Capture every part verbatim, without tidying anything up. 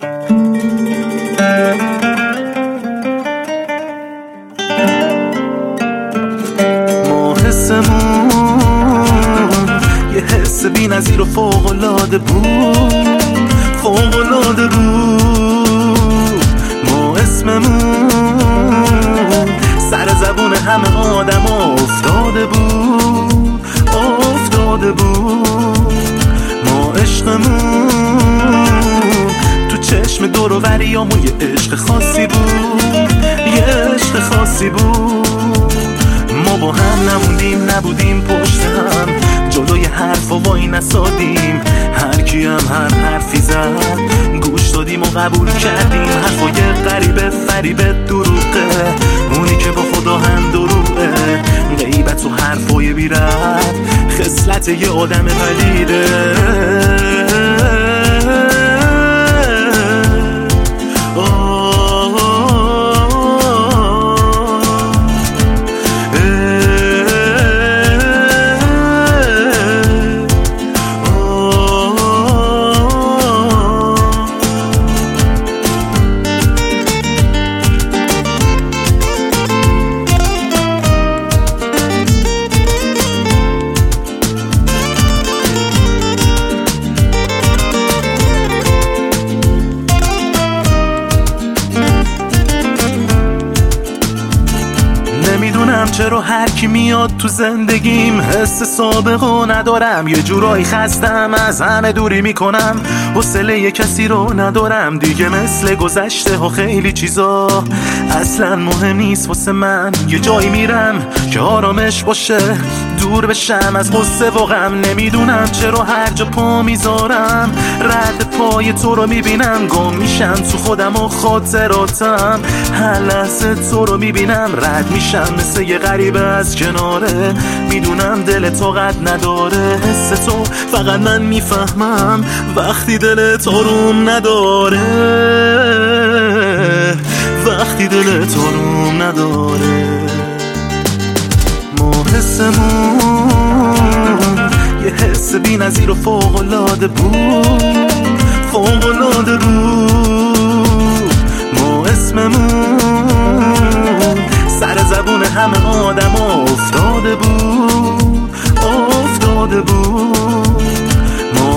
ما حسمون یه حس بی نظیر و فوق‌العاده بود، فوق‌العاده بود. ما اسممون سر زبون همه آدم افتاده بود، افتاده بود. ما عشقمون تو چشم دور و بریامون یه عشق خاصی بود، یه عشق خاصی بود. ما با هم نموندیم، نبودیم پشت هم، جلوی حرف و وای نسادیم. هر کی هم هر حرفی زد گوش دادیم و قبول کردیم. حرفای غریبه فریبه دروغه، اونی که با خدا هم دروغه. غیبت و حرفای بی ربط خصلت یه آدم پلیده. نمیدونم چرا هر کی میاد تو زندگیم حس سابقو ندارم. یه جورایی خستم از همه دوری میکنم، حوصله یه کسی رو ندارم دیگه. مثل گذشته ها خیلی چیزا اصلا مهم نیست واسه من. یه جایی میرم که آرامش باشه، دور بشم از غصه و غم. نمیدونم چرا هر جا پا میذارم رد پای تو رو میبینم. گم میشم تو خودم و خاطراتم، هر لحظه تو رو میبینم رد میشم مثل یه غریبه از کناره. میدونم دل طاقت نداره حس تو، فقط من میفهمم وقتی دلت آروم نداره، وقتی دلت آروم نداره. ما حسمون یه حس بی نظیر و فوق‌العاده بود، فوق‌العاده بود. ما اسممون سر زبون همه آدم افتاده بود، افتاده بود. ما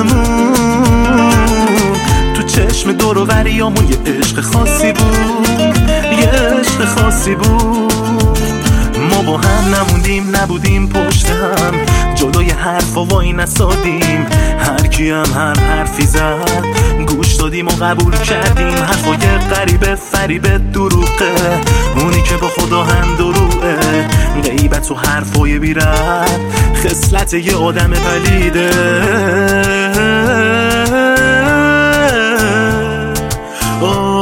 عشقمون تو چشم دور و بریامون یه عشق خاصی بود، یه عشق خاصی بود. ما با هم نموندیم، نبودیم پشت هم، جلوی حرف و وای نسادیم. هر کی هم هر حرفی زد گوش دادیم و قبول کردیم. حرفای غریبه فریبه دروغه، اونی که با خدا هم دروغه. غیبت و حرفای بی ربط خصلت یه آدم پلیده.